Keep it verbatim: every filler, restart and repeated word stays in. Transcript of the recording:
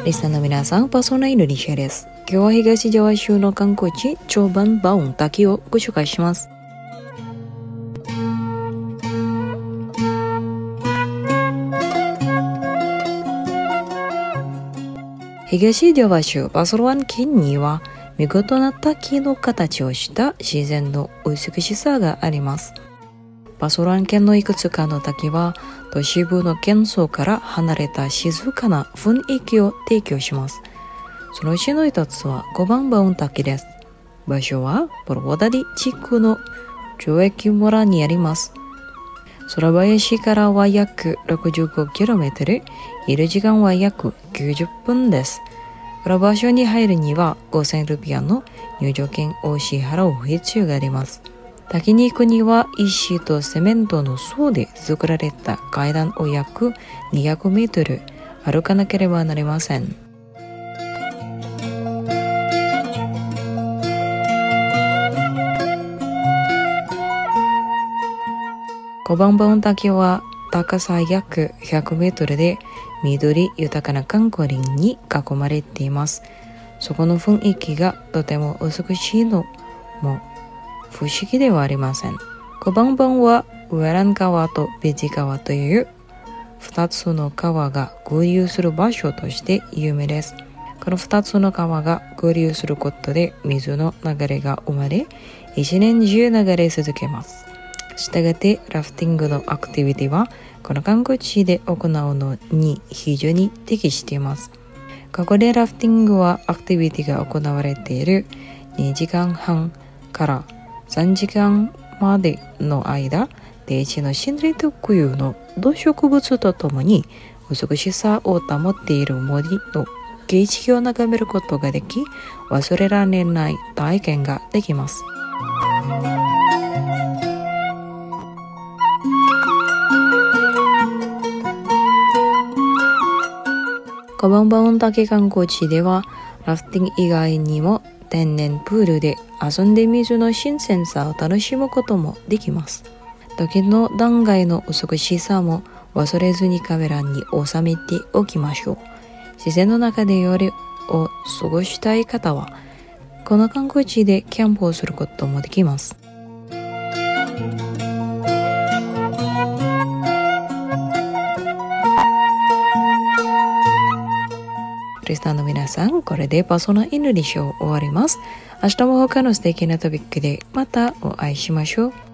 リスナーの皆さん、パーソナインドリシェです。今日は東ジャワ州の観光地、チョーバンバウン滝をご紹介します。東ジャワ州パソロワン県には、見事な滝の形をした自然の美しさがあります。パソロワン県のいくつかの滝は、都市部の喧騒から離れた静かな雰囲気を提供します。そのうちの一つはゴバンバウン滝です。場所はポロボダディ地区の城駅村にあります。空林からは約 ろくじゅうごキロメートル、いる時間は約きゅうじゅっぷんです。この場所に入るにはごせんルピアの入場券を支払う必要があります。滝に行くには石とセメントの層で作られた階段を約にひゃくメートル歩かなければなりません。ゴバンバウン滝は高さ約ひゃくメートルで緑豊かな観光林に囲まれています。そこの雰囲気がとても美しいのも不思議ではありません。ゴバンバウンはウエラン川とベジ川という二つの川が合流する場所として有名です。この二つの川が合流することで水の流れが生まれ、一年中流れ続けます。したがってラフティングのアクティビティはこの観光地で行うのに非常に適しています。ここでラフティングはアクティビティが行われているにじかんはんからさんじかんまでの間、低地の森林特有の動植物とともに美しさを保っている森の景色を眺めることができ、忘れられない体験ができます。ゴバンバウン滝観光地ではラフティング以外にも天然プールで遊んで水の新鮮さを楽しむこともできます。時の断崖の美しさも忘れずにカメラに収めておきましょう。自然の中で夜を過ごしたい方はこの観光地でキャンプをすることもできます。リスナーの皆さん、これでパーソナイングリッシュを終わります。明日も他の素敵なトピックでまたお会いしましょう。